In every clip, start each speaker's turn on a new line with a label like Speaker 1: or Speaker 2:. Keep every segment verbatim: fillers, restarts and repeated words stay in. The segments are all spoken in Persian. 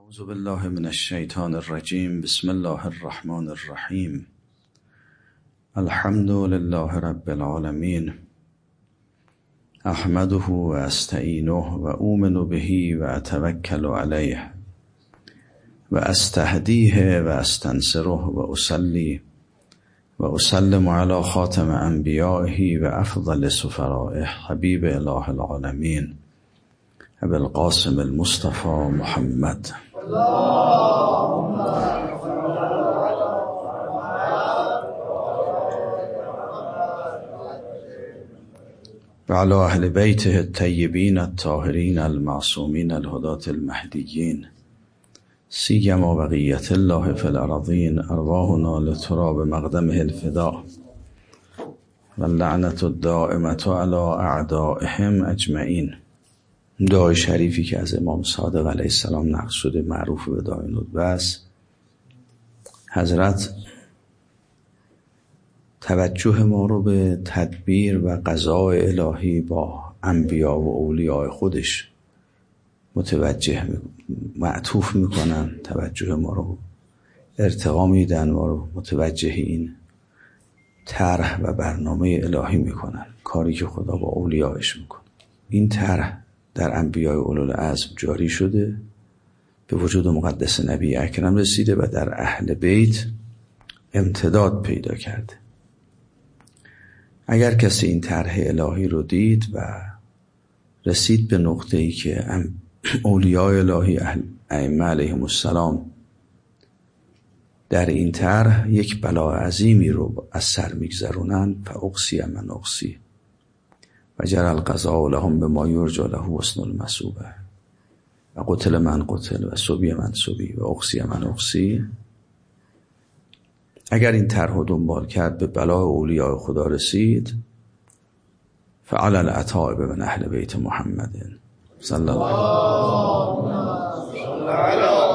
Speaker 1: اعوذ بالله من الشیطان الرجیم. بسم الله الرحمن الرحیم. الحمد لله رب العالمین. احمده و استعینه و اؤمن به و اتوکل علیه و استهدیه و استنصره و اصلی و اسلم علی خاتم انبیائه و افضل سفرائه حبیب اله العالمین ابی القاسم المصطفى محمد. و علی اهل بیته الطیبین الطاهرین المعصومین الهداة المهدیین سیما بقیة الله فی الارضین ارواحنا لتراب مقدمه الفداء و اللعنة الدائمة علی اعدائهم اجمعین. دعای شریفی که از امام صادق علیه السلام نقل شده معروف به دعای ندبه است. حضرت توجه ما رو به تدبیر و قضای الهی با انبیا و اولیاء خودش متوجه معطوف میکنن، توجه ما رو ارتقا میدن، ما رو متوجه این طرح و برنامه الهی میکنن، کاری که خدا با اولیاءش میکنه. این طرح در انبیاء اولوالعزم جاری شده، به وجود مقدس نبی اکرم رسیده و در اهل بیت امتداد پیدا کرده. اگر کسی این طرح الهی رو دید و رسید به نقطه‌ای که اولیاء الهی ائمه علیهم السلام در این طرح یک بلا عظیمی رو از سر میگذرونن، فاقصی من اقصی و جری القضاء لهم بما یرجی له حسن المثوبه و قتل من قتل و سبی من سبی و اقصی من اقصی. اگر این طرح رو دنبال کرد به بلا اولیاء خدا رسید، فعلی العطاء من اهل بیت محمد صلی الله علیه و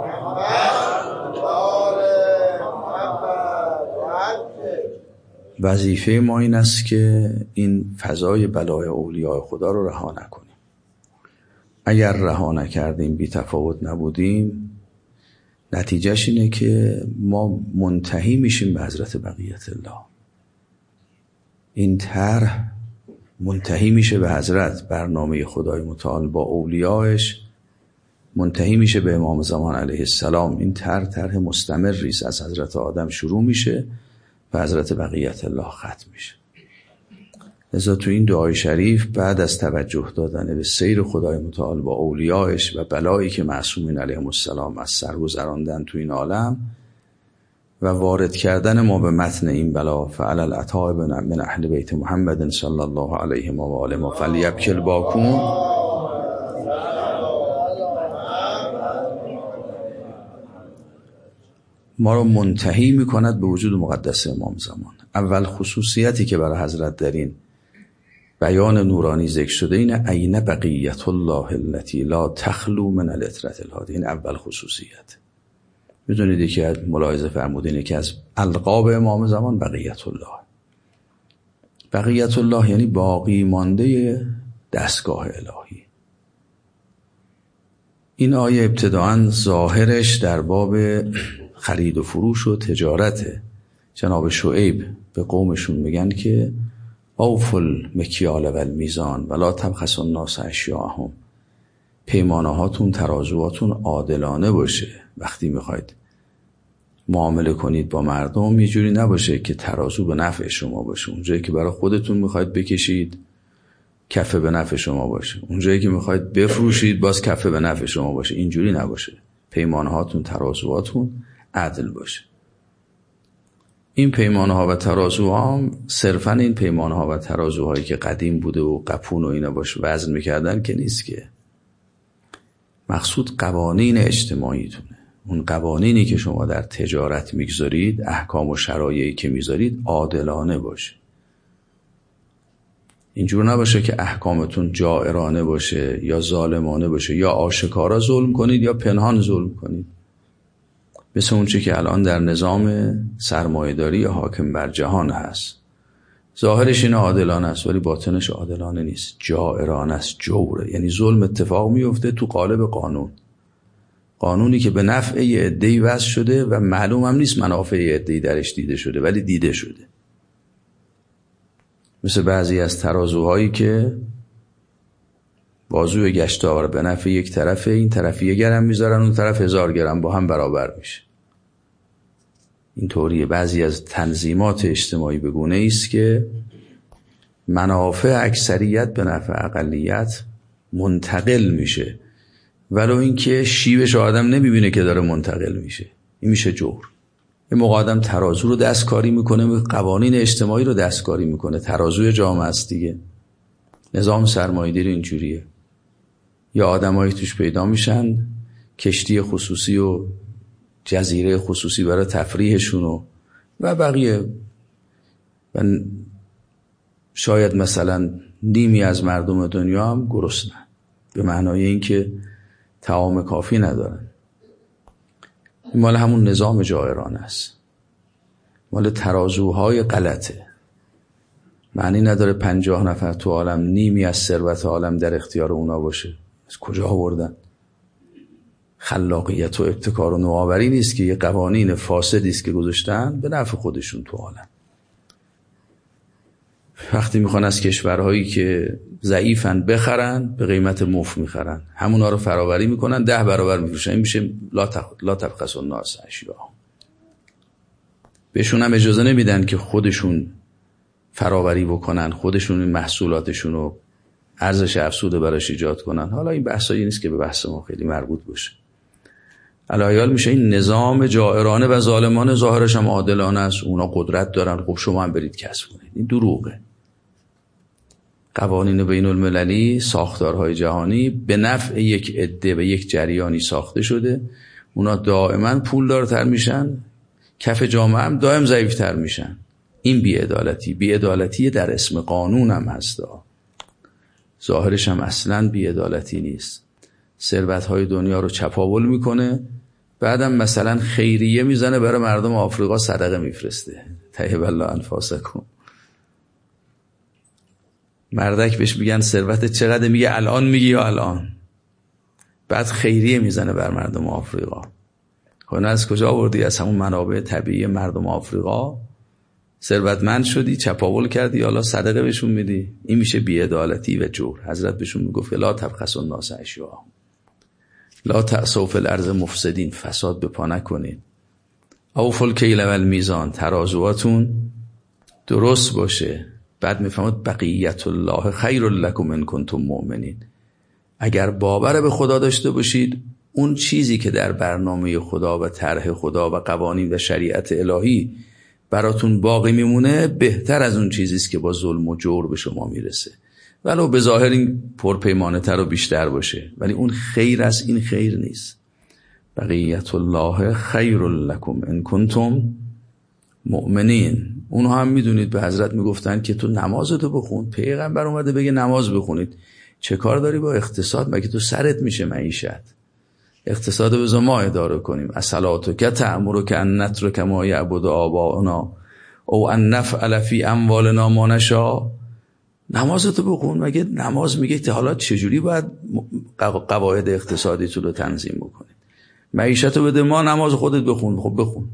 Speaker 1: وظیفه ما این است که این فضای بلای اولیاء خدا رو رها نکنیم. اگر رها نکردیم، بی تفاوت نبودیم، نتیجهش اینه که ما منتهی میشیم به حضرت بقیت الله. این طرح منتهی میشه به حضرت، برنامه خدای متعال با اولیاءش منتهی میشه به امام زمان علیه السلام. این طرح طرح مستمری است، از حضرت آدم شروع میشه و حضرت بقیت الله ختم میشه. لذا تو این دعای شریف بعد از توجه دادن به سیر خدای متعال با اولیاءش و بلایی که معصومین علیهم السلام از سر گذراندن تو این عالم و وارد کردن ما به متن این بلا، فعلی العطاء من اهل بیت محمد صلی الله علیه و آله فلیبکی الباکون، ما رو منتهی میکند به وجود مقدس امام زمان. اول خصوصیتی که برای حضرت در این بیان نورانی ذکر شده اینه عین بقیت الله التي لا تخلو من العطرة الهادی. این اول خصوصیت. میدونید یکی از ملاحظه فرمودین که از القاب امام زمان بقیت الله. بقیت الله یعنی باقی مانده دستگاه الهی. این آیه ابتداعاً ظاهرش در باب خرید و فروش و تجارته. جناب شعیب به قومشون میگن که اوفوا المکیال و المیزان ولا تبخسوا الناس اشیاءهم. پیمانه هاتون، ترازوهاتون عادلانه باشه. وقتی میخواید معامله کنید با مردم یه جوری نباشه که ترازو به نفع شما باشه. اونجایی که برای خودتون میخواید بکشید کفه به نفع شما باشه، اونجایی که میخواید بفروشید باز کفه به نفع شما باشه. اینجوری نباشه. پیمانه هاتون، ترازوهاتون عدل باشه. این پیمانه ها و ترازوها هم صرفا این پیمانه ها و ترازوهایی که قدیم بوده و قپون و اینا باشه وزن میکردن که نیست، که مقصود قوانین اجتماعیتونه. اون قوانینی که شما در تجارت میگذارید، احکام و شرایعی که میذارید عادلانه باشه. اینجور نباشه که احکامتون جائرانه باشه یا ظالمانه باشه، یا آشکارا ظلم کنید یا پنهان ظلم کنید. مثل اون چی که الان در نظام سرمایه‌داری حاکم بر جهان هست. ظاهرش این عادلانه است ولی باطنش عادلانه نیست، جائرانه است، جوره. یعنی ظلم اتفاق میفته تو قالب قانون. قانونی که به نفع یه عده‌ای وضع شده و معلوم هم نیست منافع یه عده‌ای درش دیده شده، ولی دیده شده. مثل بعضی از ترازوهایی که بازوی گشتاور به نفع یک طرف، این طرف یک گرم میذارن، اون طرف هزار گرم، با هم برابر میشه. این طوریه. بعضی از تنظیمات اجتماعی به گونه‌ای است که منافع اکثریت به نفع اقلیت منتقل میشه، ولو اینکه شیوهش آدم نمیبینه که داره منتقل میشه. این میشه جور. این موقع آدم ترازو رو دستکاری میکنه، قوانین اجتماعی رو دستکاری میکنه. ترازوی جامعه است دیگه. نظام سرمایه‌داری اینجوریه. یا آدمایی توش پیدا میشن کشتی خصوصی و جزیره خصوصی برای تفریحشون و, و بقیه، و شاید مثلا نیمی از مردم دنیا هم گرسنن، به معنای اینکه طعام کافی ندارن. این مال همون نظام جائرانه است، مال ترازوهای غلطه. معنی نداره پنجاه نفر تو عالم نیمی از ثروت عالم در اختیار اونا باشه. از کجا آوردن؟ خلاقیت و ابتکار و نوآوری نیست که یه قوانین فاسدی است که گذاشتن به نفع خودشون تو عالم. وقتی میخوان از کشورهایی که ضعیفن بخرن، به قیمت مفت میخرن، همونا رو فراوری میکنن، ده برابر میفروشن. این میشه لا تق... لا تبخسوا الناس اشیاءهم. بهشون هم اجازه نمیدن که خودشون فراوری بکنن، خودشون این محصولاتشون رو ارزش افزوده براش ایجاد کنن. حالا این بحثایی نیست که به بحث ما خیلی مربوط باشه. الایال میشه این نظام جائرانه و ظالمانه ظاهرش هم عادلانه است، اونا قدرت دارن، خب شما هم برید کسب کنید. این دروغه. قوانین بین المللی، ساختارهای جهانی به نفع یک عده و یک جریانی ساخته شده. اونا دائما پولدارتر میشن، کف جامعه هم دائم ضعیفتر میشن. این بی‌عدالتی، بی‌عدالتی در اسم قانون هم هست، ظاهرش هم اصلاً بی‌عدالتی نیست. ثروت‌های دنیا رو چپاول میکنه، بعدم مثلا خیریه میزنه برای مردم آفریقا، صدقه میفرسته. طیب الله انفاسکم. مردک بهش میگن ثروت چقدر، میگه الان، میگه یا الان. بعد خیریه میزنه بر مردم آفریقا. خب از کجا آوردی؟ از همون منابع طبیعی مردم آفریقا ثروتمند شدی، چپاول کردی، حالا صدقه بهشون میدی. این میشه بی‌عدالتی و جور. حضرت بهشون میگفت لا تبخسوا الناس اشیاءهم، لا تعثوا فی الارض مفسدین، فساد به پا نکنید. اوفوا الکیل و المیزان، ترازواتون درست باشه. بعد میفهمید بقیت الله خیر لکم ان کنتم مؤمنین. اگر باور به خدا داشته باشید، اون چیزی که در برنامه خدا و طرح خدا و قوانین و شریعت الهی براتون باقی میمونه، بهتر از اون چیزی است که با ظلم و جور به شما میرسه. ولو به ظاهر این پرپیمانه تر و بیشتر باشه، ولی اون خیر است، این خیر نیست. بقیت الله خیر لکم ان کنتم مؤمنین. اونها هم میدونید به حضرت میگفتن که تو نمازتو بخون. پیغمبر اومده بگه نماز بخونید. چه کار داری با اقتصاد؟ مگه تو سرت میشه معیشت؟ اقتصاد بذار ما اداره کنیم. الصلاتک تأمرک ان نترک ما یعبد آباؤنا او ان نفعل فی اموالنا ما نشاء. نمازتو بخون. مگه نماز میگه که حالا چجوری باید قواعد اقتصادی تو رو تنظیم بکنید؟ معیشتو بده ما، نماز خودت بخون. خب بخون.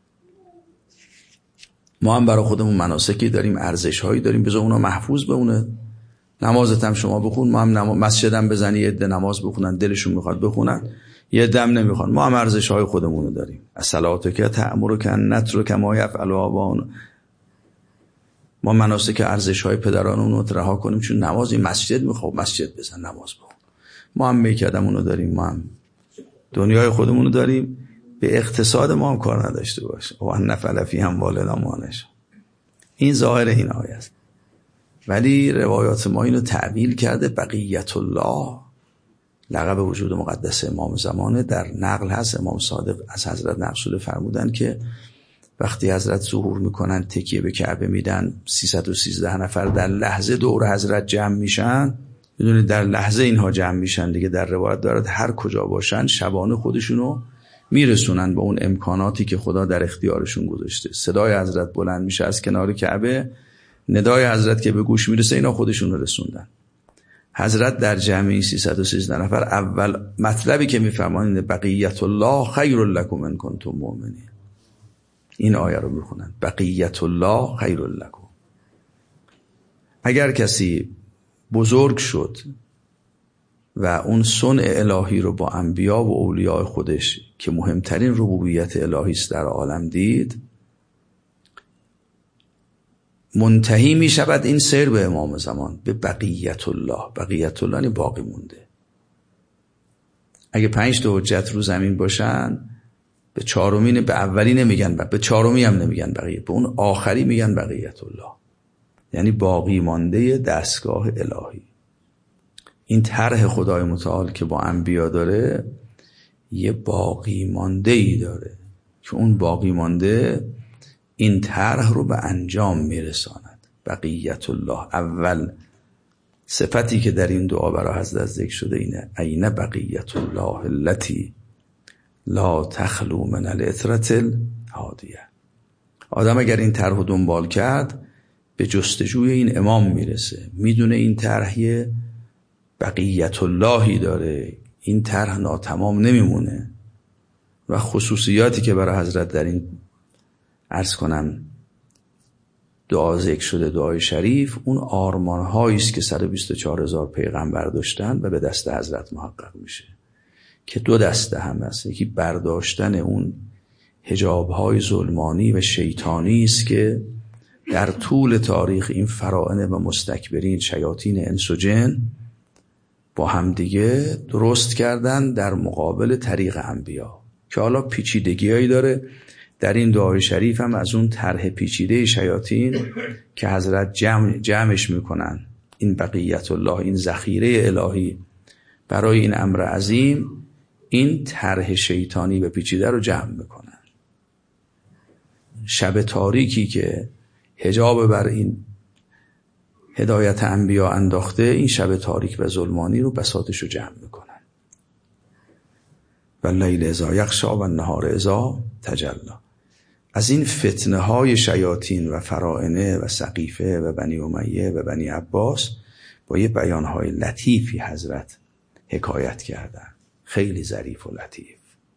Speaker 1: ما هم برای خودمون مناسکی داریم، ارزش‌هایی داریم، بذار اونا محفوظ بمونه. نمازت هم شما بخون، ما هم نماز مسجدم بزنی، یه عده نماز بخونن، دلشون میخواد بخونن، یه دم نمیخوان. ما هم ارزش‌های خودمون رو داریم. الصلاتک تأمرک ان نترک ما یفعل آباؤنا. ما مناسک ارزش‌های پدرانمون رو رها کنیم چون نماز این مسجد میخواد، مسجد بزن، نماز بخون. ما هم میکردمون رو داریم، ما هم دنیای خودمون رو داریم. به اقتصاد ما هم کار نداشته باشه. و ان نفعل فی اموالنا ما نشاء. این ظاهر این آیه است. ولی روایات ما اینو تعبیل کرده بقیت الله، لقب وجود مقدس امام زمانه. در نقل هست امام صادق از حضرت نقل شده فرمودن که وقتی حضرت ظهور میکنن، تکیه به کعبه میدن، سیصد و سیزده نفر در لحظه دور حضرت جمع میشن. میدونید در لحظه اینها جمع میشن دیگه. در روایت دارد هر کجا باشن شبانه خودشونو میرسونن به اون امکاناتی که خدا در اختیارشون گذاشته. صدای حضرت بلند میشه از کنار کعبه، ندای حضرت که به گوش میرسه، اینا خودشون رو رسوندن. حضرت در جمعی سیصد و سیزده نفر اول مطلبی که میفرمایند بقیت الله خیر لکم ان کنتم مؤمنین. این آیه رو میخونن بقیت الله خیر لکم. اگر کسی بزرگ شد و اون صنع الهی رو با انبیا و اولیاء خودش که مهمترین ربوبیت الهی است در عالم دید، منتهی می شود این سیر به امام زمان، به بقیت الله. بقیت الله یعنی باقی مونده. اگه پنج تا حجت رو زمین باشن، به چهارمی به اولی نمیگن، به چهارمی هم نمیگن بقیه، به اون آخری میگن بقیت الله، یعنی باقی مانده دستگاه الهی. این طرح خدای متعال که با انبیا داره یه باقی مانده ای داره که اون باقی مانده این طرح رو به انجام میرساند. بقیت الله. اول صفتی که در این دعا برای حضرت ذکر شده اینه این بقیت الله التي لا تخلو من العطرة الهادیه. آدم اگر این طرح رو دنبال کرد به جستجوی این امام میرسه، میدونه این طرح بقیت اللهی داره، این طرح ناتمام نمیمونه و خصوصیاتی که برای حضرت در این عرض کنم دعا ذکر شده، دعای شریف، اون آرمان‌هایی است که صد و بیست و چهار هزار پیغمبر داشتن و به دست حضرت محقق میشه، که دو دسته هم هست. یکی برداشتن اون حجاب‌های ظلمانی و شیطانی است که در طول تاریخ این فرائض و مستکبرین شیاطین انس و جن با همدیگه درست کردن در مقابل طریق انبیا، که حالا پیچیدگی‌هایی داره. در این دعای شریف هم از اون طرح پیچیده شیاطین که حضرت جمع جمعش میکنن، این بقیت الله، این ذخیره الهی برای این امر عظیم، این طرح شیطانی و پیچیده رو جمع میکنن. شب تاریکی که حجاب بر این هدایت انبیا انداخته، این شب تاریک و ظلمانی رو بساطش رو جمع میکنن. و لیل اذا یغشی و النهار اذا تجلی. از این فتنه های شیاطین و فراعنه و سقیفه و بنی امیه و بنی عباس با یه بیان های لطیفی حضرت حکایت کردن، خیلی ظریف و لطیف.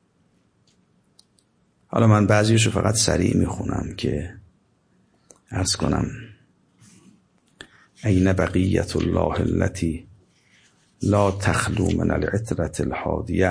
Speaker 1: حالا من بعضیشو فقط سریع میخونم که عرض کنم این بقیت الله التي لا تخلو من العطرة الهادیه.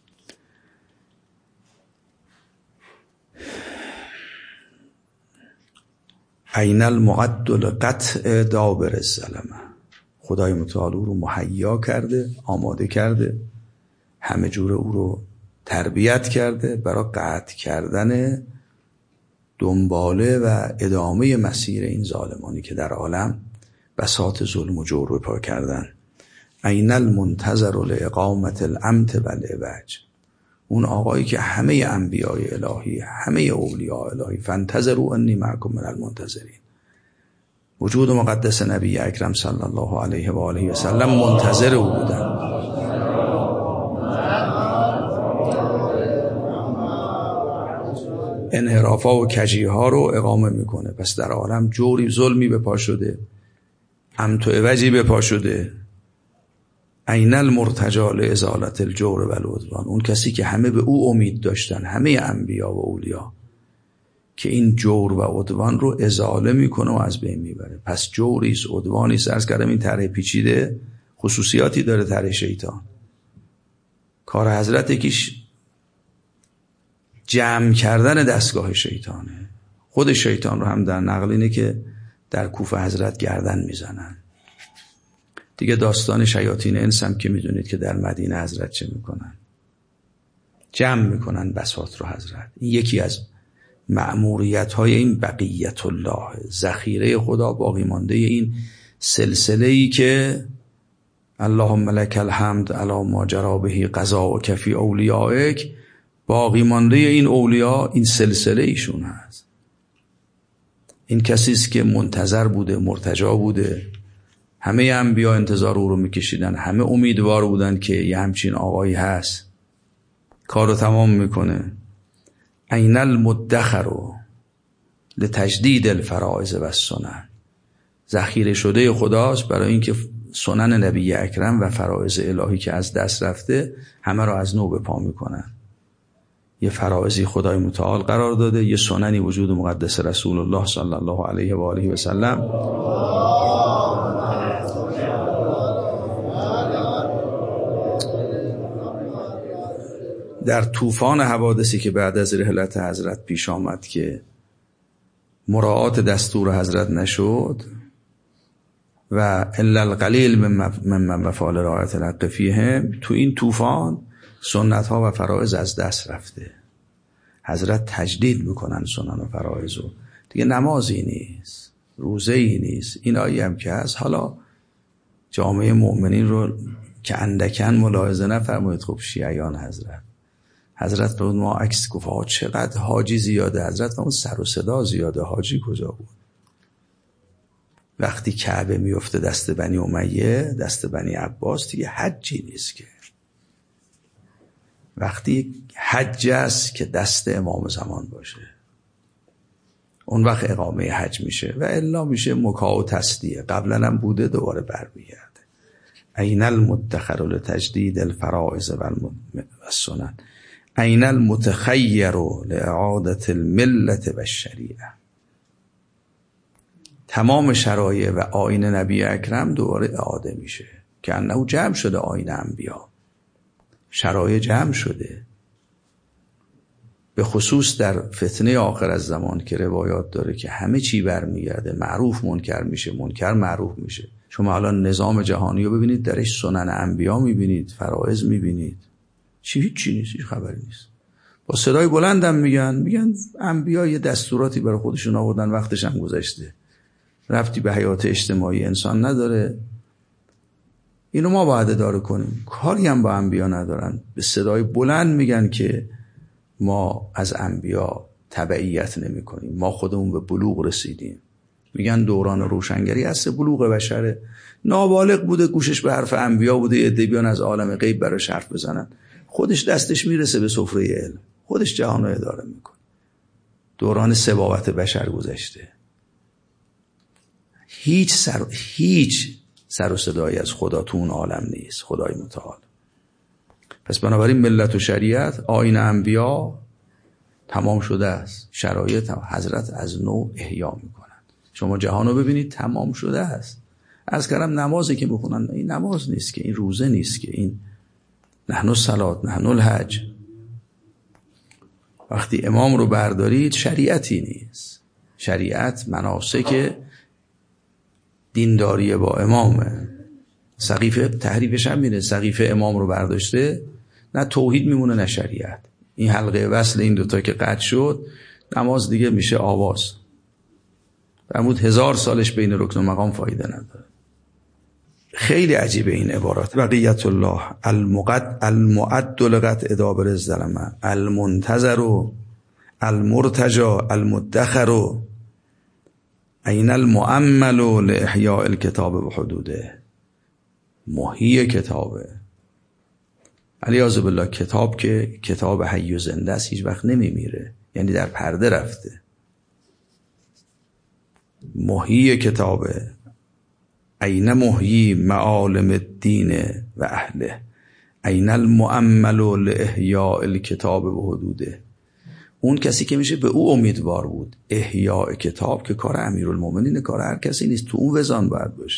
Speaker 1: این المعد لقطع دابر الظلمه. خدای متعال او رو مهیا کرده، آماده کرده، همه جور او رو تربیت کرده برای قطع کردن دنباله و ادامه مسیر این ظالمانی که در عالم بساط ظلم و جور رو پا کردن. این المنتظر لاقامت الامت و العوج. اون آقایی که همه انبیای الهی، همه اولیاء الهی، فانتظروا انی معکم من المنتظرین، وجود مقدس نبی اکرم صلی الله علیه و آله و سلم منتظر او بودن. انحرافا و کجیها رو اقامه میکنه. پس در عالم جوری ظلمی به پا شده، امت و عوجی به پا شده. این المرتجی لازالت الجور و العدوان. اون کسی که همه به او امید داشتن، همه انبیا و اولیا، که این جور و عدوان رو ازاله میکنه و از بین میبره. پس جوریست، عدوانیست. عرض کردم این طرح پیچیده خصوصیاتی داره. طرح شیطان، کار حضرت یکیش جمع کردن دستگاه شیطانه. خود شیطان رو هم در نقل اینه که در کوفه حضرت گردن میزنن. دیگه داستان شیاطین انس هم که میدونید که در مدینه حضرت چه میکنن، جمع میکنن بساط رو حضرت. این یکی از مأموریت های این بقیت الله، ذخیره خدا، باقی مانده این سلسله ای که اللهم لک الحمد علی ما جری به قضاءک فی اولیائک، باقی مانده این اولیا این سلسله ایشون هست. این کسی است که منتظر بوده، مرتجا بوده، همه انبیا انتظار او رو میکشیدن، همه امیدوار بودن که یه همچین آقایی هست کارو تمام میکنه. این المدخر لتجدید الفرائض و السنن. ذخیره شده خداست برای اینکه سنن نبی اکرم و فرائض الهی که از دست رفته همه را از نو به پا میکنن. یه فرائضی خدای متعال قرار داده، یه سننی وجود مقدس رسول الله صلی الله علیه و آله و سلم در طوفان حوادثی که بعد از رحلت حضرت پیش آمد که مراعات دستور حضرت نشد و الا القلیل من مفعول رعایت الحق فیهم، تو این طوفان سنت ها و فرائض از دست رفته. حضرت تجدید میکنن سنن و فرائضو، دیگه نمازی نیست، روزه ای نیست. این آیه هم که هست، حالا جامعه مؤمنین رو که اندکن ملاحظه نفرمایید. خب شیعیان حضرت حضرت رو ما عکس گفت ها چقدر حاجی زیاده، حضرت اون سر و صدا زیاده، حاجی کجا بود؟ وقتی کعبه میفته دست بنی امیه، دست بنی عباس، دیگه حجی نیست که. وقتی حج است که دست امام زمان باشه، اون وقت اقامه حج میشه، و الا میشه مکا و تسلیه. قبلا هم بوده، دوباره برمیگرده. این المدخر لتجدید الفرائض و السنن، این المتخیر لإعادة الملت و الشریعه. تمام شرایع و آیین نبی اکرم دوباره اعاده میشه که انه جمع شده آیین انبیا، شرایع جمع شده. به خصوص در فتنه آخر از زمان که روایات داره که همه چی برمیگرده، معروف منکر میشه، منکر معروف میشه. شما الان نظام جهانی رو ببینید، درش سنن انبیا میبینید، فرائض میبینید، چی هیچی نیست، هیچ خبری نیست. با صدای بلندم میگن میگن انبیا یه دستوراتی برای خودشون آوردن، وقتش هم گذشته، ربطی به حیات اجتماعی انسان نداره. اینو ما باید اداره کنیم، کاری هم با انبیا ندارن. به صدای بلند میگن که ما از انبیا تبعیت نمی کنیم، ما خودمون به بلوغ رسیدیم. میگن دوران روشنگری هست، بلوغ بشره. نابالغ بوده، گوشش به حرف انبیا بوده، یه عده بیان از عالم غیب براش حرف بزنن، خودش دستش میرسه به سفره علم، خودش جهان رو اداره میکنه. دوران سباوت بشر گذشته. هیچ سر هیچ سر و صدایی از خدا تو اون عالم نیست، خدای متعال. پس بنابراین ملت و شریعت، آیین انبیا تمام شده است، شرایط هم حضرت از نو احیا میکنن. شما جهان رو ببینید تمام شده است. از کردم نمازی که بخونن، این نماز نیست که، این روزه نیست که، این نحن الصلات نحن الحج. وقتی امام رو بردارید شریعتی نیست. شریعت مناسک دینداری با امامه. سقیفه تحریفش هم میره، سقیفه امام رو برداشته، نه توحید میمونه نه شریعت. این حلقه وصل این دوتا که قطع شد، نماز دیگه میشه آواز. فرمود هزار سالش بین رکن و مقام فایده نداره. خیلی عجیبه این عبارات. بقیت الله المقد المعد لقطع دابر الظلمه المنتظر المرتجى المدخر این المؤمل لاحیاء الکتاب و حدوده. محیی کتابه، علیاذ بالله. کتاب که کتاب حی و زنده است، هیچ وقت نمیمیره، یعنی در پرده رفته. محیی کتابه. این محیی معالم الدین و اهله، این المؤمل لاحیاء الکتاب و حدوده. اون کسی که میشه به او امیدوار بود. احیاء کتاب که کار امیرالمومنین، کار هر کسی نیست، تو اون وزان باید باشه.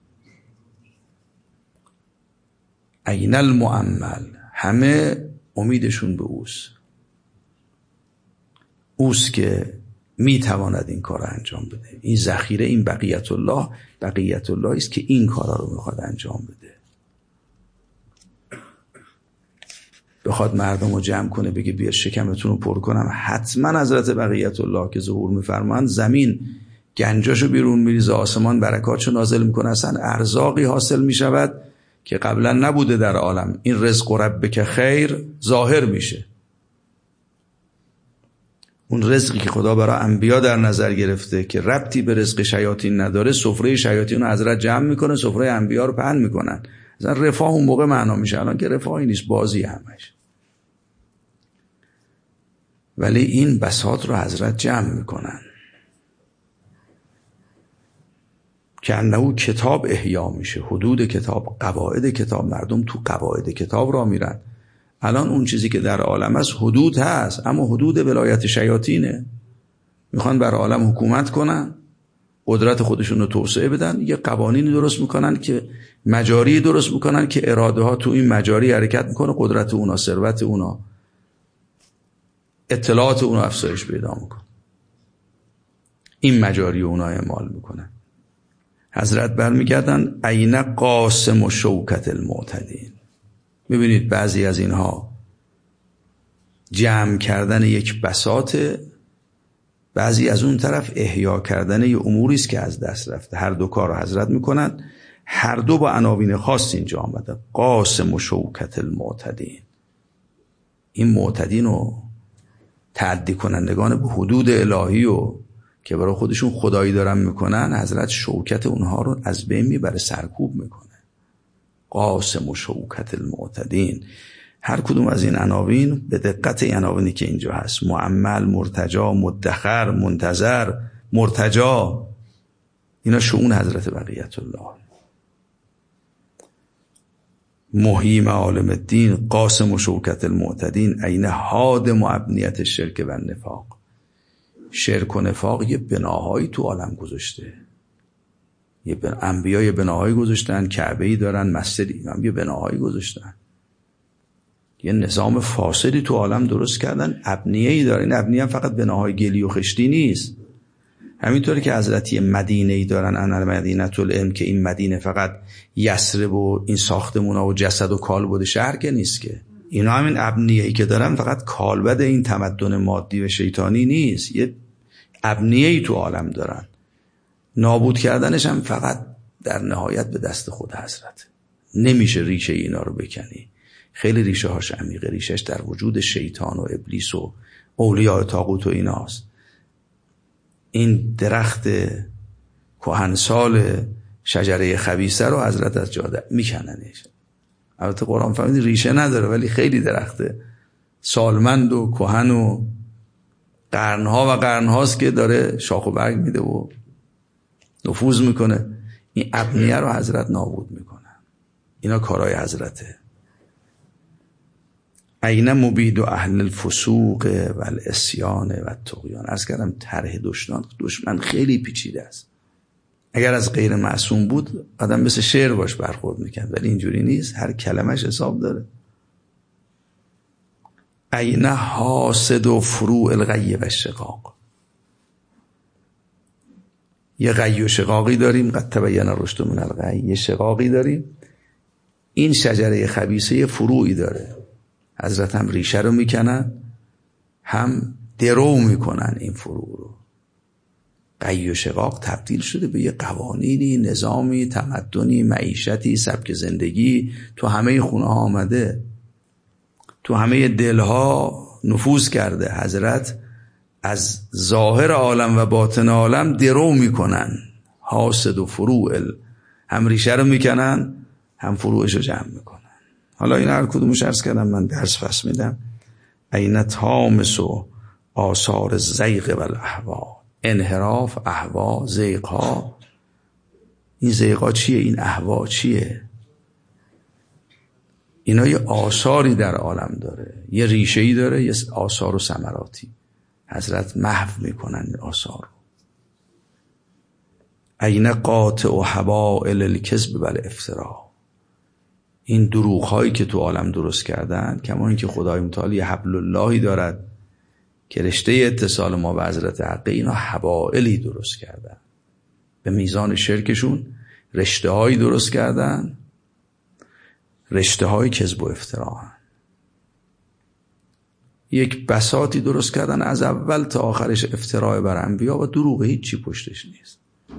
Speaker 1: این المؤمل، همه امیدشون به اوست. اوست که میتواند این کار انجام بده. این ذخیره، این بقیت الله، بقیت الله است که این کارا رو میخواد انجام بده. بخواد مردم رو جمع کنه بگه بیا شکمتون رو پر کنم، حتما حضرت بقیت الله که ظهور میفرمان زمین گنجاشو بیرون میریزه، آسمان برکاتشو نازل میکنه، اصلا ارزاقی حاصل میشود که قبلا نبوده در عالم. این رزق ربک خیر ظاهر میشه. اون رزقی که خدا برای انبیا در نظر گرفته که ربطی به رزق شیاطین نداره، سفره شیاطین رو حضرت جمع میکنه، سفره انبیا رو پهن میکنن. اصلا رفاه اون موقع معنا میشه، الان که رفاهی نیست، بازی همش. ولی این بساط رو حضرت جمع میکنن که انه کتاب احیا میشه، حدود کتاب، قواعد کتاب، مردم تو قواعد کتاب را میرن. الان اون چیزی که در عالم است حدود هست، اما حدود ولایت شیاطینه. میخوان بر عالم حکومت کنن، قدرت خودشون رو توسعه بدن، یه قوانینی درست میکنن که مجاری درست میکنن که اراده ها تو این مجاری حرکت میکنه، قدرت اونا، ثروت اونا، اطلاعات اونا افزایش پیدا میکنه، این مجاری اونا اعمال میکنن. حضرت برمیگردن عین قاسم و شوکت المعتدین. میبینید بعضی از اینها جمع کردن یک بساطه، بعضی از اون طرف احیا کردن یه اموری است که از دست رفته. هر دو کار رو حضرت میکنن، هر دو با عناوین خاص اینجا آمده. قاسم و شوکت المعتدین، این معتدین و تعدی کنندگان به حدود الهی و که برای خودشون خدایی دارن میکنن، حضرت شوکت اونها رو از بین میبره، سرکوب میکنه. قاسم و شوکت المعتدین. هر کدوم از این عناوین به دقت این عناوینی که اینجا هست، معمل، مرتجا، مدخر، منتظر، مرتجا، اینا شؤون حضرت بقیت الله. محیی معالم الدین، قاسم و شوکت المعتدین، عین هادم و ابنیت شرک و نفاق. شرک و نفاق یه بناهایی تو عالم گذاشته، یه بنا... انبیا یه بناهایی گذاشتن، کعبه‌ای دارن، مسجدی هم یه بناهایی گذاشتن، یه نظام فاسدی تو عالم درست کردن، ابنیه‌ای داره. این ابنیه فقط بناهای گلی و خشتی نیست. همینطوری که حضرت یه مدینه‌ای دارن، ان المدینة العلم، که این مدینه فقط یثرب و این ساختمونا و جسد و کالبد شهر که نیست، که اینا همین ابنیه‌ای که دارن فقط کالبد این تمدن مادی و شیطانی نیست، یه ابنیه‌ای تو عالم دارن. نابود کردنش هم فقط در نهایت به دست خود حضرت. نمیشه ریشه اینا رو بکنی. خیلی ریشه هاش عمیقه. ریشهش در وجود شیطان و ابلیس و اولیاء طاغوت و ایناست. این درخت کهنسال شجره خبیثه رو حضرت از جاده میکننش. البته قرآن فرمود ریشه نداره، ولی خیلی درخت سالمند و کهن و قرنها و قرنهاست که داره شاخ و برگ میده و نفوذ میکنه. این ابنیه رو حضرت نابود میکنه. اینا کارهای حضرته. عین مبید و اهل الفسوق و العصیان و الطغیان. عرض کردم طرح دشمن دشمن خیلی پیچیده است. اگر از غیر معصوم بود آدم مثل شعر باش برخورد میکرد، ولی اینجوری نیست، هر کلمش حساب داره. عین حاسد و فروع الغی و شقاق. یه غی و شقاقی داریم، قد تبین الرشد من الغی. یه شقاقی داریم، این شجره خبیثه یه فروعی داره. حضرت هم ریشه رو میکنن، هم درو میکنن این فروع رو. غی و شقاق تبدیل شده به یه قوانینی، نظامی، تمدنی، معیشتی، سبک زندگی تو همه خونه ها آمده، تو همه دلها نفوذ کرده. حضرت از ظاهر عالم و باطن عالم درو میکنن. حاسد و فروع، هم ریشه رو میکنن، هم فروعش رو جمع میکنن. حالا این هر کدومش عرض کردم، من درس فصل میدم. عین تامس و آثار زیغ و الاهوا. انحراف، اهوا، زیغها. این زیغها چیه؟ این اهوا چیه؟ اینا یه آثاری در عالم داره، یه ریشه‌ای داره، یه آثار و ثمراتی. حضرت محو میکنن این آثار رو. عین قاطع و حبائل الکذب و الافترا. این دروغ هایی که تو عالم درست کردن، کما اینکه خدای متعالی حبل اللهی دارد که رشته اتصال ما به حضرت حق، اینا حبائلی درست کردن. به میزان شرکشون رشته هایی درست کردن، رشته های کذب و افترا. یک بساطی درست کردن از اول تا آخرش افتراء بر انبیا و دروغ، هیچی پشتش نیست.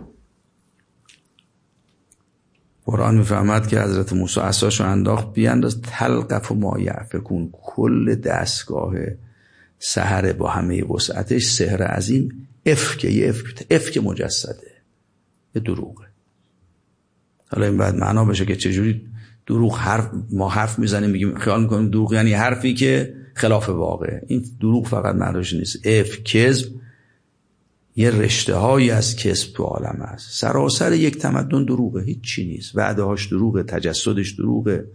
Speaker 1: قرآن میفهمد که حضرت موسی عصاشو انداخت، بیانداز تلقف ما یأفکون. کل دستگاه سحر با همه وسعتش سحر عظیم افکه، یه افک افک مجسده، یه دروغه. حالا این بعد معنا بشه که چجوری دروغ حرف، ما حرف میزنیم میگیم خیال میکنیم دروغ یعنی حرفی که خلاف واقع. این دروغ فقط معناش نیست. اف کذب یه رشته هایی از کسب تو عالم هست. سراسر یک تمدن دروغه، هیچ چی نیست، وعده هاش دروغه، تجسدش دروغه.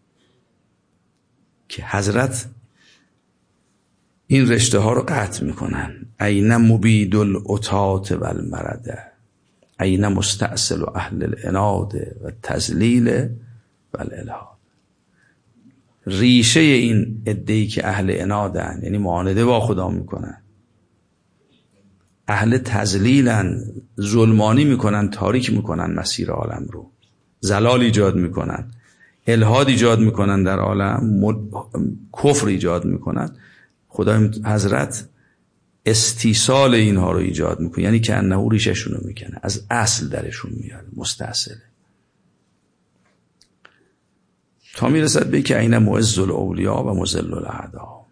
Speaker 1: که حضرت این رشته ها رو قطع میکنن. این مبید العتات و المرده، این مستأصل اهل العناد و تذلیل و الالحاد. ریشه این عده‌ای که اهل عنادن، یعنی معانده با خدا میکنن، اهل تذلیلن، ظلمانی میکنن، تاریک میکنن مسیر عالم رو، زلال ایجاد میکنن، الحاد ایجاد میکنن در عالم، مد... کفر ایجاد میکنن. خدای حضرت استیصال اینها رو ایجاد میکنه، یعنی که انه ریششون رو میکنه، از اصل درشون میاره، مستأصله، تا میرسد به که عین معز الاولیا و مذل الاعدا.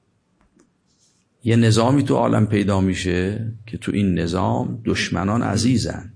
Speaker 1: یه نظامی تو عالم پیدا میشه که تو این نظام دشمنان عزیزن،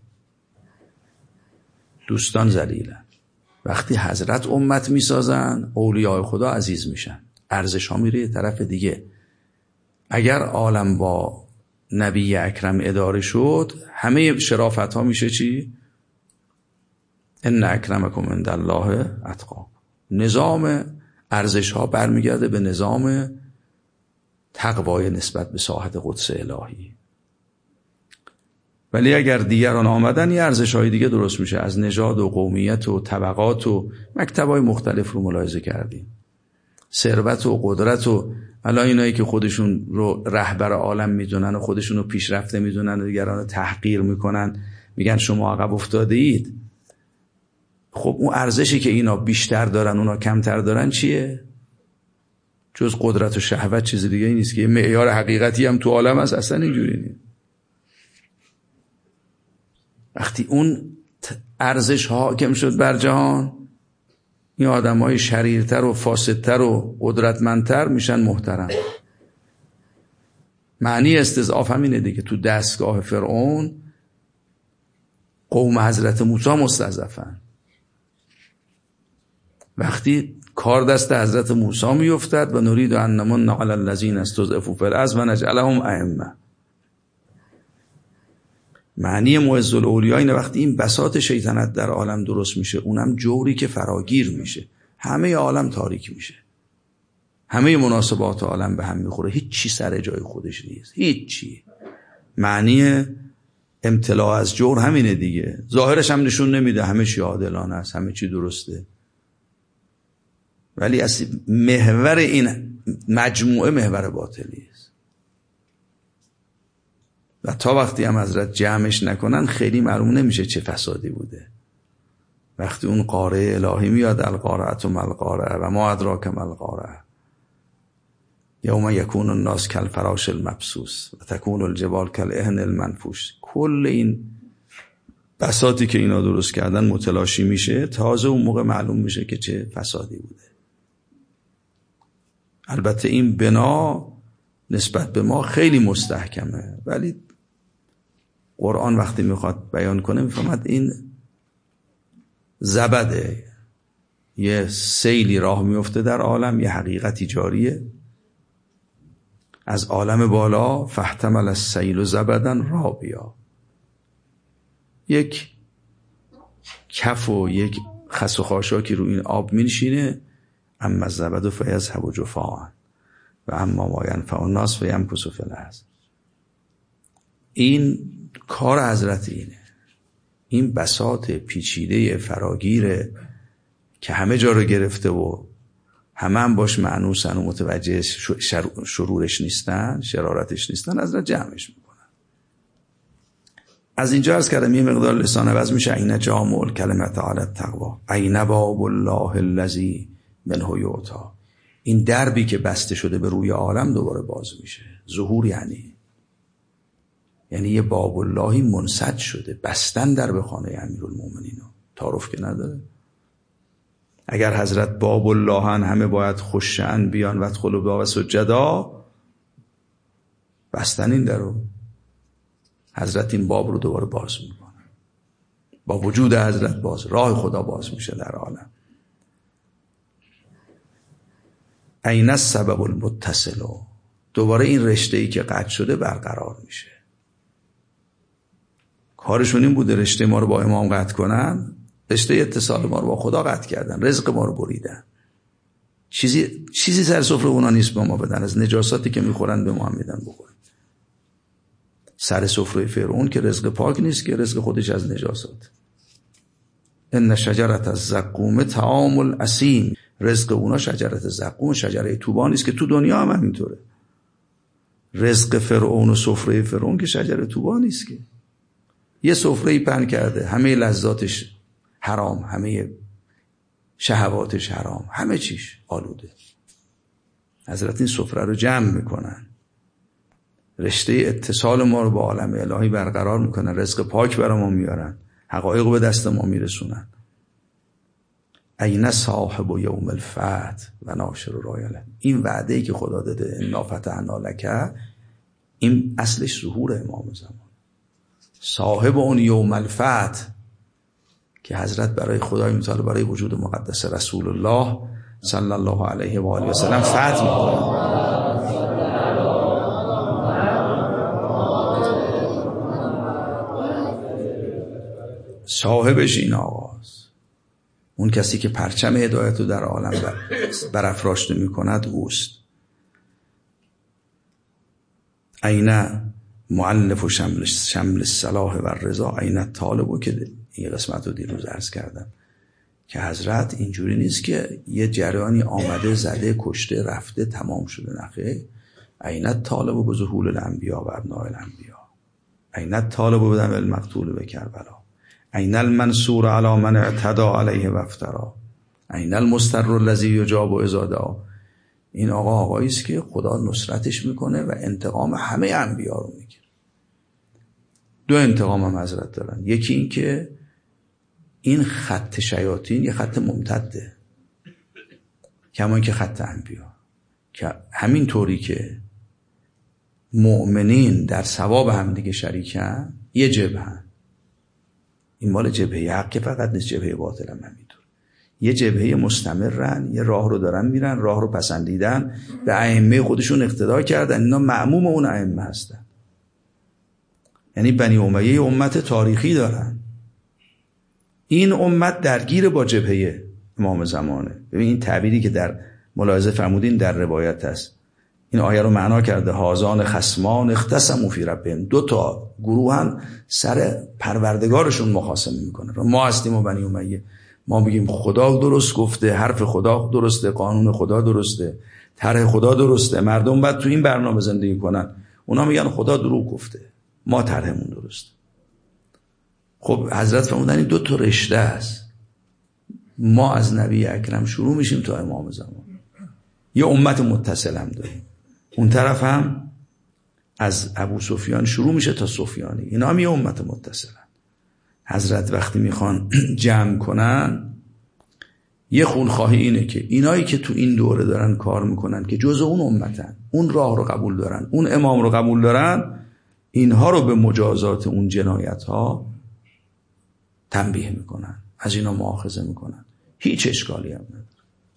Speaker 1: دوستان ذلیلن. وقتی حضرت امت میسازن، اولیاء خدا عزیز میشن، ارزش ها میره یه طرف دیگه. اگر عالم با نبی اکرم اداره شد، همه شرافت ها میشه چی؟ ان اکرمکم عند الله اتقاکم. نظام ارزش ها برمیگرده به نظام تقوای نسبت به ساحت قدس الهی. ولی اگر دیگران آمدن، یه ارزش های دیگه درست میشه، از نژاد و قومیت و طبقات و مکتب‌های مختلف رو ملاحظه کردیم، ثروت و قدرت و الان اینایی که خودشون رو رهبر عالم میدونن و خودشون رو پیشرفته میدونن و دیگران رو تحقیر میکنن، میگن شما عقب افتاده اید. خب اون ارزشی که اینا بیشتر دارن اونا کمتر دارن چیه؟ جز قدرت و شهوت چیز دیگه ای نیست که. یه معیار حقیقتی هم تو عالم هست؟ اصلا اینجوری نیست. وقتی اون ارزش حاکم شد بر جهان، این آدم های شریرتر و فاسدتر و قدرتمندتر میشن محترم. معنی استضعاف همینه دیگه. تو دستگاه فرعون قوم حضرت موسی مستضعفن. وقتی کار دست حضرت موسی میافتد و نرید ان نمن علی الذین استضعفوا فی الارض و نجعلهم ائمه. معنی معز الاولیا اینه وقتی این بساط شیطنت در عالم درست میشه، اونم جوری که فراگیر میشه، همه عالم تاریک میشه، همه مناسبات عالم به هم میخوره، هیچ چی سر جای خودش نیست، هیچ چی. معنی امتلاع از جور همینه دیگه. ظاهرش هم نشون نمیده همه چی عادلانه است، همه چی درسته، ولی اصلا محور این مجموعه محور باطلی است. و تا وقتی هم حضرت جمعش نکنن خیلی معلوم نمیشه چه فسادی بوده. وقتی اون قاره الهی میاد، القارعة ما القارعة و ما ادراک ما القارعة، یوم یکون الناس کالفراش المبثوث و تکون الجبال کالعهن المنفوش، کل این بساطی که اینا درست کردن متلاشی میشه، تازه اون موقع معلوم میشه که چه فسادی بوده. البته این بنا نسبت به ما خیلی مستحکمه، ولی قرآن وقتی میخواد بیان کنه میفهمد این زبده، یه سیلی راه میفته در عالم، یه حقیقتی جاریه از عالم بالا. فاحتمل السیل زبدا رابیا، یک کف و یک خس و خاشاکی رو این آب مینشینه، اما الزبد فیذهب جفاء و اما ما ینفع الناس فیمکث فی الارض. این کار حضرت اینه، این بساط پیچیده فراگیره که همه جا رو گرفته و همه هم باش معنوسن و متوجه شرورش نیستن، شرارتش نیستن، حضرت جمعش میکنن. از اینجا عرض کردم یه مقدار لسان عوض میشه. عین جامع الکلمة علی التقوی، عین باب الله الذی منه یؤتی. این دربی که بسته شده به روی عالم دوباره باز میشه. ظهور یعنی یعنی یه باب اللهی منسد شده، بستن در به خانه امیرالمومنین، تعارف که نداره. اگر حضرت باب اللهن، همه باید خشن بیان و ادخلوا باب سجدا، بستن این درو. حضرت این باب رو دوباره باز میکنه، با وجود حضرت باز راه خدا باز میشه در عالم. عین السبب المتصل، دوباره این رشته‌ای که قطع شده برقرار میشه. کارشون این بوده رشته ما رو با امام قطع کنن، رشته اتصال ما رو با خدا قطع کردن، رزق ما رو بریدن. چیزی چیزی سر سفره اونا نیست به ما بدن، از نجاساتی که میخورن به ما هم میدن بخورن. سر سفره فرعون که رزق پاک نیست که، رزق خودش از نجاسات. ان شجرة الزقوم طعام الاثیم، رزق اونا شجره زقوم، شجره توبان است که تو دنیا هم همینطوره. رزق فرعون و سفره فرعون که شجره توبان نیست که، یه سفره پهن کرده، همه لذاتش حرام، همه شهواتش حرام، همه چیش آلوده. حضرت این سفره رو جمع میکنن، رشته اتصال ما رو با عالم الهی برقرار میکنن، رزق پاک برای ما میارن، حقایق به دست ما میرسونن. این صاحب یوم الفتح و ناشر رایله، این وعده‌ای که خدا داده انا فتحنا لک، این اصلش ظهور امام زمان. صاحب اون یوم الفتح که حضرت برای خدای متعال، برای وجود مقدس رسول الله صلی الله علیه و آله و سلم فتح می‌کنه. صاحبش این آقاست، اون کسی که پرچم هدایت رو در عالم بر برافراشته می‌کند اوست. عینه مؤلف و شمل شمل الصلاح و الرضا، عینه طالبو که این قسمت رو دیروز عرض کردم که حضرت اینجوری نیست که یه جریانی آمده زده کشته رفته تمام شده، نخیر. عینه طالبو به ظهور الانبیا و ابناء الانبیا، عینه طالبو به دم المقتول به کربلا، عین المنصور علی من اعتدى علیه و افترا، عین المستر الذی یجاب اذا دعا. این آقا آقایی است که خدا نصرتش میکنه و انتقام همه انبیا رو میگیره. دو انتقام هم حضرت دارن، یکی این که این خط شیاطین یه خط ممتده، کما که خط انبیا، که همین طوری که مؤمنین در ثواب هم دیگه شریکن، یه جبهن. این مال جبهه حق که فقط نیست، جبهه باطل هم همینطور. یه جبهه مستمرن، یه راه رو دارن میرن، راه رو پسندیدن، به ائمه خودشون اقتدا کردن، اینا معموم اون ائمه هستن. یعنی بنی امیه امت تاریخی دارن، این امت درگیر با جبهه امام زمانه. ببین این تعبیری که در ملاحظه فرمودین در روایت هست، این آیه رو معنا کرده هازان خصمان اختصموا فی ربهم، دو تا گروهن سر پروردگارشون مخاصمه میکنه. ما هستیم و بنی امیه، ما بگیم خدا درست گفته، حرف خدا درسته، قانون خدا درسته، طرح خدا درسته، مردم باید تو این برنامه زندگی کنن. اونا میگن خدا دروغ گفته، ما طرحمون درسته. خب حضرت فرمودن این دو تا رشته است، ما از نبی اکرم شروع میشیم تا امام زمان، یه امت متصل هم داریم. اون طرف هم از ابو سفیان شروع میشه تا سفیانی، اینا هم یه امت متصلن. حضرت وقتی میخوان جمع کنن، یه خونخواهی اینه که اینایی که تو این دوره دارن کار میکنن که جزء اون امتن، اون راه رو قبول دارن، اون امام رو قبول دارن، اینها رو به مجازات اون جنایت ها تنبیه میکنن، از اینا مؤاخذه میکنن، هیچ اشکالی هم نداره.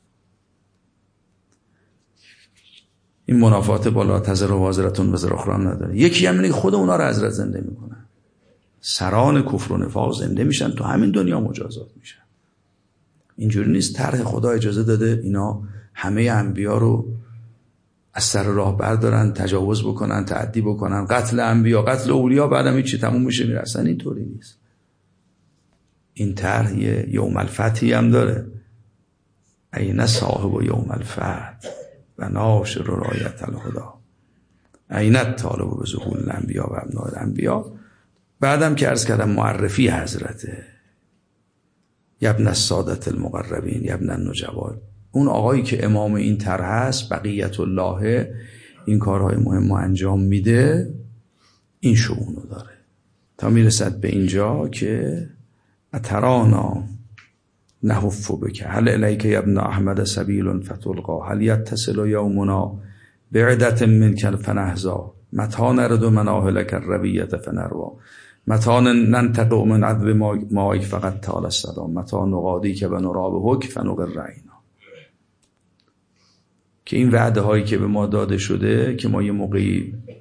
Speaker 1: این منافات بالا تزر و وازرتون وزر اخرى هم نداره. یکی هم اینه که خود اونا رو حضرت زنده میکنن، سران کفر و نفاق زنده میشن، تو همین دنیا مجازات میشن. اینجوری نیست طرح خدا اجازه داده اینا همه انبیا رو از سر راه بردارن، تجاوز بکنن، تعدی بکنن، قتل انبیا، قتل اولیا، بعدم هیچی تموم میشه میره. اصلا اینطوری نیست. این طرح یوم الفتحی هم داره، عین صاحب یوم الفتح و ناشر رایت الهدا، عین طالب به ظهور الانبیا و ابناء الانبیا. بعدم که عرض کردم معرفی حضرته، یبن السادة المقربین، یبن النجبا، اون آقایی که امام این طرح هست، بقیت الله، این کارهای مهم رو انجام میده، این شؤونو داره تا میرسد به اینجا که اترانا نهف بک هل الیک یبن احمد سبیل فتلقا هل یتصل یومنا بعدت منک فنهزا متی نرد مناهلک الربیة فنروا متی ننتقع من عذب مایک فقط طال الصدا متی نقادیک و نراب حک فنقر عینا. که این وعده هایی که به ما داده شده که ما یه موقعی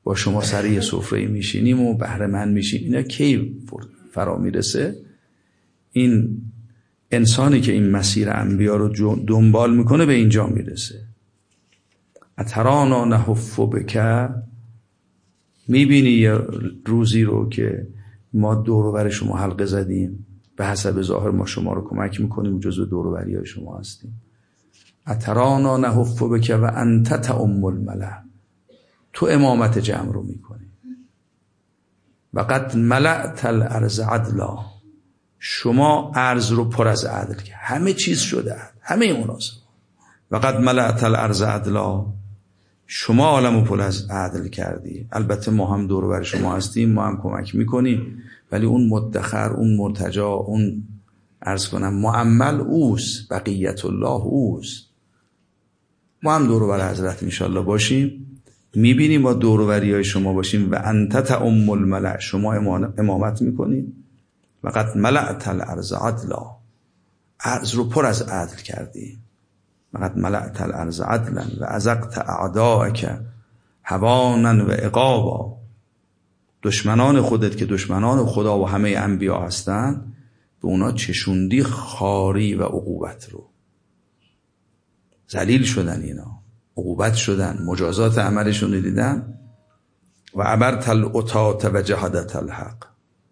Speaker 1: با شما سر یه سفره میشینیم و بهره مند میشیم. اینا کی فرا میرسه؟ این انسانی که این مسیر انبیا رو دنبال میکنه به اینجا میرسه. اترانا نهف بک، میبینی یه روزی رو که ما دور و بر شما حلقه زدیم، به حسب ظاهر ما شما رو کمک میکنیم، جزو دور و بری های شما هستیم. اترانا نهف بک و انت تأم الملأ، تو امامت جمع رو میکنی. و قد ملأت الارض عدلا، شما ارض رو پر از عدل کرد، همه چیز شده عدل، همه مناسب. و قد ملأت الارض عدلا، شما عالم رو پر از عدل کردی. البته ما هم دور و بر شما هستیم، ما هم کمک میکنیم، ولی اون مدخر، اون مرتجا، اون عرض کنم معمل اوست، بقیت الله اوست. ما هم دور و بر حضرت انشالله باشیم، میبینیم با دور و بری های شما باشیم. و انت تأم الملأ، شما امامت میکنید. و قد ملأت الارض عدلا، ارض رو پر از عدل کردی. و قد ملأت الارض عدلا و ازقت اعداءک هوانا و عقابا، دشمنان خودت که دشمنان خدا و همه انبیا هستن، به اونا چشوندی خاری و عقوبت رو. ذلیل شدن، اینا عقوبت شدن، مجازات عملشون دیدن. و عبرت العتاة و جهدت الحق،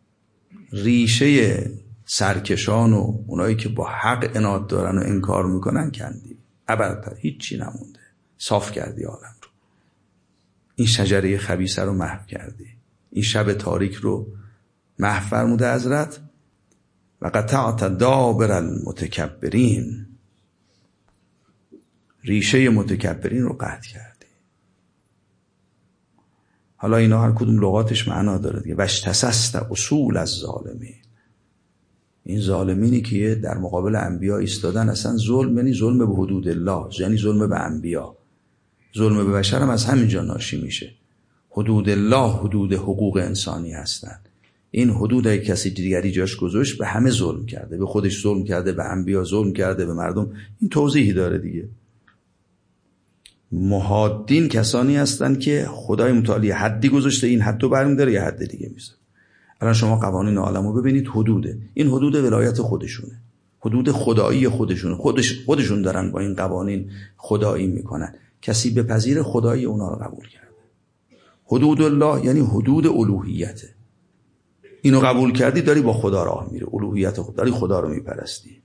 Speaker 1: ریشه سرکشان و اونایی که با حق عناد دارن و انکار میکنن کندی. عبرت، هیچی نمونده، صاف کردی عالم رو. این شجره خبیثه رو محو کردی، این شب تاریک رو محو فرموده حضرت. و قطعت دابر المتکبرین، ریشه متکبرین رو قطع کردی. حالا اینا هر کدوم لغاتش معنا داره دیگه. واشتسست اصول از ظالمین، این ظالمینی که در مقابل انبیا ایستادن، اصلا ظلم یعنی ظلم به حدود الله، یعنی ظلم به انبیا. ظلم به بشر هم از همینجا ناشی میشه. حدود الله حدود حقوق انسانی هستن. این حدود های کسی دیگری جاش گذاشت، به همه ظلم کرده، به خودش ظلم کرده، به انبیا ظلم کرده، به مردم. این توضیحی داره دیگه. محادین کسانی هستن که خدای متعالی حدی گذاشته، این حدو برمی داره یه حد دیگه میذاره. الان شما قوانین عالم رو ببینید، حدوده، این حدود ولایت خودشونه، حدود خدایی خودشونه، خودش خودشون دارن با این قوانین خدایی میکنن. کسی به پذیر خدایی اونا رو قبول کرده. حدود الله یعنی حدود الوهیته. اینو قبول کردی، داری با خدا راه میره، الوهیت خدا، داری خدا رو میپرستی.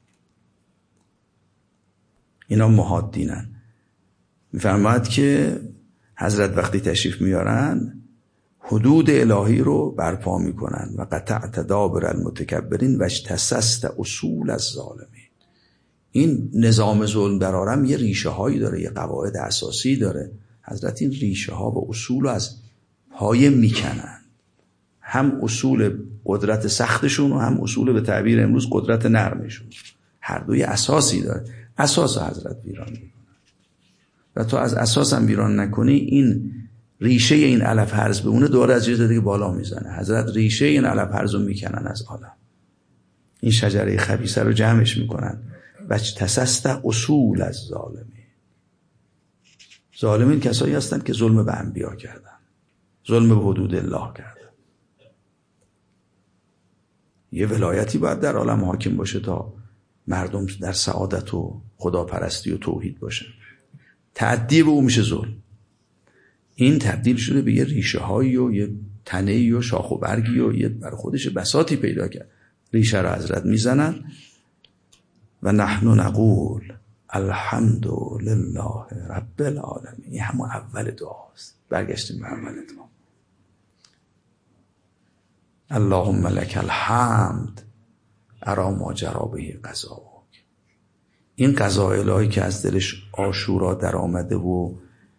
Speaker 1: اینا محادینن. میفرماید که حضرت وقتی تشریف میارن حدود الهی رو برپا میکنن. و قطعت دابر المتکبرین و اجتسست اصول از ظالمین. این نظام ظلم در عالم یه ریشه هایی داره، یه قواعد اساسی داره. حضرت این ریشه ها و اصول رو از پایه میکنن، هم اصول قدرت سختشون و هم اصول به تعبیر امروز قدرت نرمشون. هر دوی اساسی داره. اساس حضرت ویران میکنن و تو از اساس هم ویران نکنی، این ریشه این علف هرز بمونه، دوره از جز دیگه بالا میزنه. حضرت ریشه این علف هرز رو میکنن از عالم. این شجره خبیثه رو جمعش میکنن. و اجتسست اصول از ظالمین. ظالمین کسایی هستند که ظلم به انبیا کردن، ظلم به حدود الله کردن. یه ولایتی باید در عالم حاکم باشه تا مردم در سعادت و خداپرستی و توحید باشه. تعدی به اون میشه ظلم. این تبدیل شده به یه ریشه هایی و یه تنهی و شاخ و برگی و یه بر خودش بساطی پیدا کرد. ریشه رو حضرت میزنن. و نحن نقول الحمد لله رب العالمین. این همون اول دعاست. برگشتیم به اول دعا. اللهم لك الحمد ارا ما جرا به قضاک. این قضا الهی که از دلش عاشورا در آمده و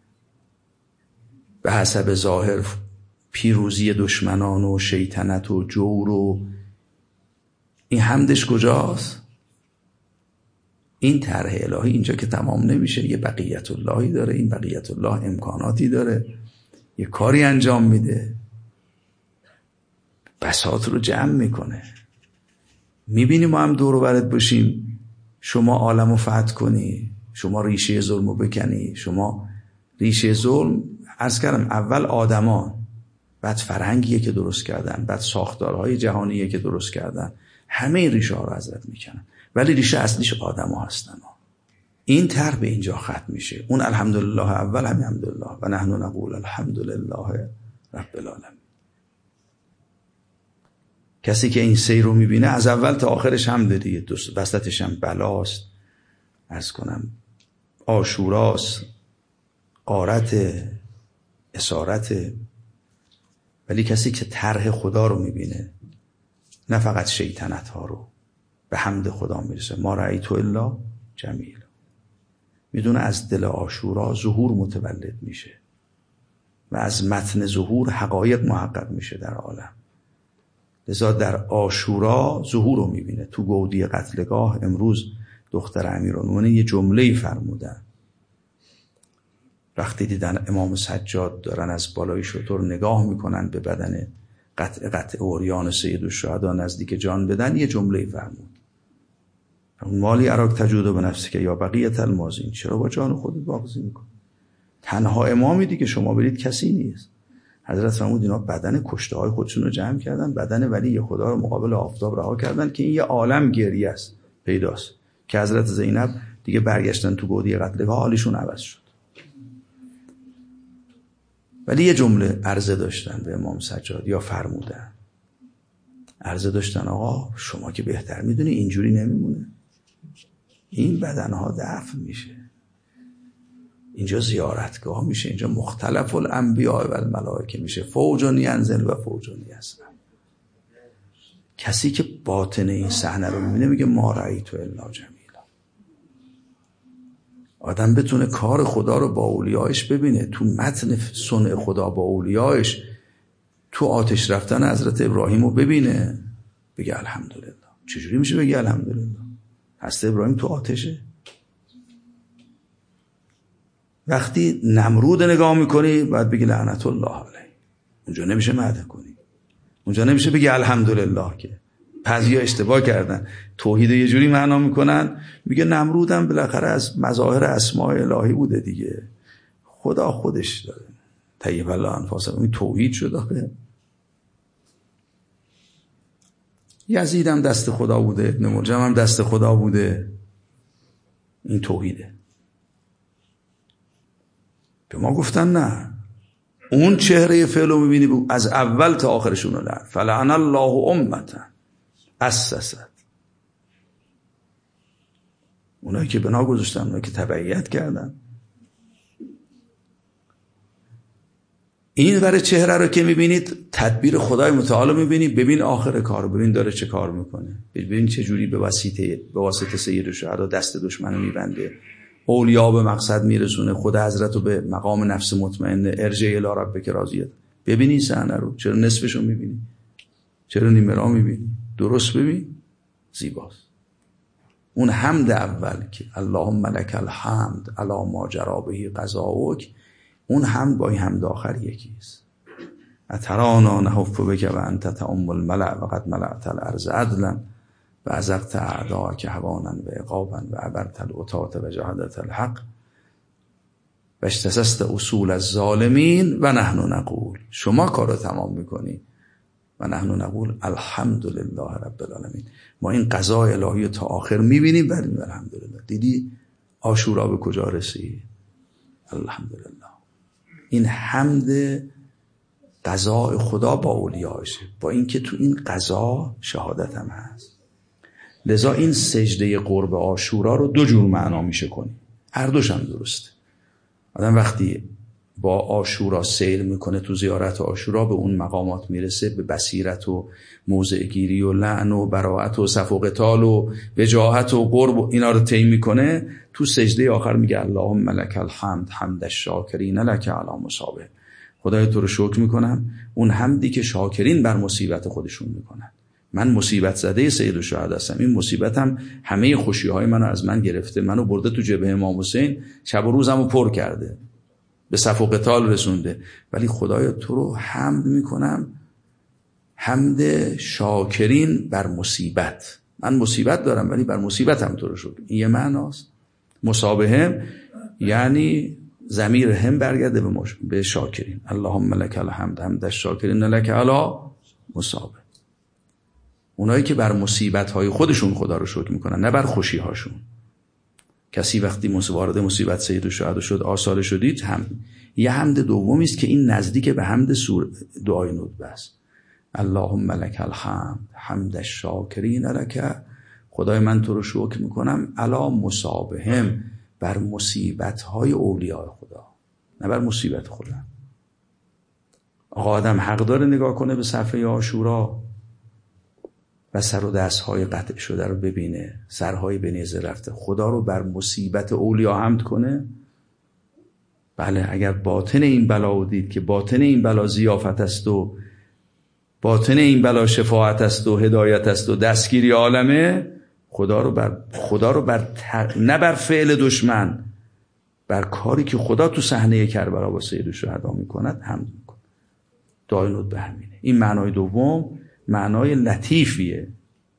Speaker 1: به حسب ظاهر پیروزی دشمنان و شیطنت و جور و این حمدش کجاست؟ این طرح الهی اینجا که تمام نمیشه، یه بقیت اللهی داره. این بقیت الله امکاناتی داره، یه کاری انجام میده، بساط رو جمع میکنه. میبینی ما هم دور و برت باشیم، شما عالم رو فتح کنی، شما ریشه ظلم رو بکنی، شما ریشه ظلم عرض کردم اول آدمان، بعد فرهنگیه که درست کردن، بعد ساختارهای جهانیه که درست کردن، همه این ریشه ها رو حضرت میکنن، ولی ریشه اصلیش آدم ها هستن. این طرح به اینجا ختم میشه. اون الحمدلله اول همین الحمدلله و نحن نقول الحمدلله رب العالمین. کسی که این سیر رو میبینه از اول تا آخرش هم دیگه، وسطش هم بلاست، عرض کنم عاشوراست، غارت، اسارت، ولی کسی که طرح خدا رو میبینه، نه فقط شیطنت ها رو، به حمد خدا میرسه. ما رأیت الا جمیل، میدونه از دل عاشورا ظهور متولد میشه و از متن ظهور حقایق محقق میشه در عالم. لذا در عاشورا ظهور رو میبینه. تو گودی قتلگاه امروز دختر امیرالمومنین یه جمله‌ای فرمودن وقتی دیدن امام سجاد دارن از بالای شتر نگاه میکنن به بدن قطع قطع اوریان سیدالشهدا نزدیک جان بدن، یه جمله‌ای فرمود: مالی اراک تجود به نفسی که یا بقیت المازین، چرا با جان خودت باغزی میکنی؟ تنها امامی دیگه، شما برید کسی نیست. حضرت فرمود اینا بدن کشته های خودشون رو جمع کردن، بدن ولی خدا رو مقابل آفتاب رها کردن که این یه عالم گریه است پیداست، که حضرت زینب دیگه برگشتن تو گودی قتلگاه، حالشون عوض شد. ولی یه جمله عرضه داشتن به امام سجاد یا فرمودن، عرضه داشتن آقا شما که بهتر میدونی اینجوری نمیمونه، این بدنها دفن میشه، اینجا زیارتگاه میشه، اینجا مختلف الانبیاء و الملائکه میشه، فوجون ینزل و فوجون یصعد. کسی که باطن این صحنه رو میبینه میگه ما رأیت الا جمیلا. آدم بتونه کار خدا رو با اولیایش ببینه، تو متن صنع خدا با اولیایش، تو آتش رفتن حضرت ابراهیم رو ببینه، بگه الحمدلله. چجوری میشه بگه الحمدلله؟ حضرت ابراهیم تو آتشه. وقتی نمرود نگاه میکنی باید بگی لعنت الله علیه، اونجا نمیشه مدح کنی، اونجا نمیشه بگی الحمدلله. که بعضیا اشتباه کردن، توحید یه جوری معنا میکنن، میگه نمرودم بالاخره از مظاهر اسماء الهی بوده دیگه، خدا خودش داره طیب الله انفاسهم، این توحید شد. آخه یزید هم دست خدا بوده، ابن ملجم هم دست خدا بوده، این توحیده. به ما گفتن نه، اون چهره فعل رو میبینی از اول تا آخرشون رو لعن. فلعن الله امتا اسست، اونایی که بنا گذاشتن، اونایی که تبعیت کردن. این ور چهره رو که میبینید تدبیر خدای متعال رو میبینی، ببین آخر کار، ببین داره چه کار میکنه، ببین چه جوری به واسطه به واسطه سیدالشهدا دست دشمن رو میبنده، اولیا به مقصد میرسونه، خود حضرت رو به مقام نفس مطمئنه، ارجع الی ربک راضیه. ببینی صحنه رو، چرا نصفشو میبینی؟ چرا نیمه را میبینی؟ درست ببین، زیباست. اون حمد اول که اللهم لک الحمد علی ما جری به قضاؤک، اون حمد با این حمد آخر یکیست. اترانا نحف بک و انت تعم الملأ و قد ملأت الارض عدلا و ازقت اعداءک هوانا و عقابا و عبرت العتاة و جهدت الحق و اشتسست اصول الظالمین و نحن نقول. شما کارو تمام میکنی و نحن نقول الحمدلله رب العالمین. ما این قضاء الهی تا آخر میبینیم، بعد میگیم الحمدلله. دیدی عاشورا به کجا رسید؟ الحمدلله. این حمد قضاء خدا با اولیاشه، با اینکه تو این قضا شهادت هم هست. لذا این سجده قرب عاشورا رو دو جور معنا میشه کنی، هر دوش هم درسته. آدم وقتی با عاشورا سیر میکنه، تو زیارت عاشورا به اون مقامات میرسه، به بصیرت و موضع گیری و لعن و براءت و صف و قتال و وجاهت و قرب و اینا رو طی میکنه، تو سجده آخر میگه اللهم لک الحمد حمد الشاکرین لک علی مصابه. خدای تو رو شکر میکنم، اون حمدی که شاکرین بر مصیبت خودشون میکنن. من مصیبت زده سیدالشهدا هستم، این مصیبتم همه خوشی‌های منو از من گرفته، منو برده تو جبهه امام حسین، شب و روزمو پر کرده، به صف و قتال رسونده، ولی خدایا تو رو حمد میکنم، حمد شاکرین بر مصیبت. من مصیبت دارم ولی بر مصیبتم تو رو شکر. این یه معناست. مصابهم یعنی ضمیر هم برگرده به, مش... به شاکرین. اللهم لک الحمد حمد الشاکرین لک علی مصابه. اونایی که بر مصیبت‌های خودشون خدا رو شکر میکنن، نه بر خوشی‌هاشون. کسی وقتی وارد مصیبت سید الشهدا شد، آثار شدید، هم یه حمد دومی است که این نزدیک به حمد سور دعای ندبه است. اللهم لک الحمد حمد الشاکرین لک، خدای من تو رو شکر میکنم علی مصابهم، بر مصیبت‌های اولیاء خدا، نه بر مصیبت خودم. آقا آدم حق داره نگاه کنه به صفحه عاشورا و سر و دست‌های قطع شده رو ببینه، سرهای به نیزه رفته، خدا رو بر مصیبت اولیاء حمد کنه؟ بله، اگر باطن این بلا دید که باطن این بلا ضیافت است و باطن این بلا شفاعت است و هدایت است و دستگیری عالمه، خدا رو بر خدا رو بر تر... نه بر فعل دشمن، بر کاری که خدا تو صحنه کربلا با سید الشهدا میکند حمد میکنه. دعای ندبه همینه. این معنای دوم معنای لطیفیه،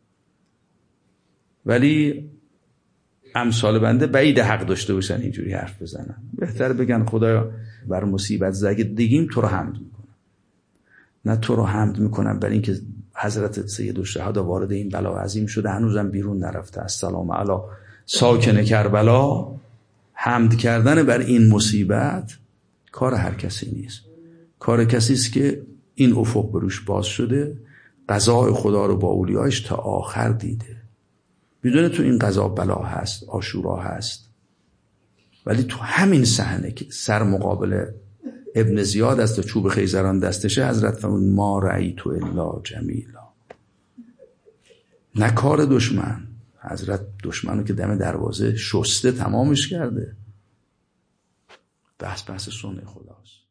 Speaker 1: ولی امثال بنده بعید حق داشته باشن اینجوری حرف بزنن. بهتر بگن خدایا بر مصیبت زدگیم تو رو حمد میکنم، نه تو رو حمد میکنم بر اینکه حضرت سید الشهدا وارد این بلا عظیم شده، هنوزم بیرون نرفته. السلام علی ساکن کربلا. حمد کردن بر این مصیبت کار هر کسی نیست، کار کسی است که این افق بروش باز شده، قضاء خدا رو با اولیاش تا آخر دیده، میدونه تو این قضا بلا هست، عاشورا هست، ولی تو همین صحنه که سر مقابل ابن زیاد است و چوب خیزران دستشه، حضرت فرمود ما رأیت الا جمیلا. نه کار دشمن، حضرت دشمنو که دم دروازه شسته تمامش کرده. بحث بحث سنت خداست.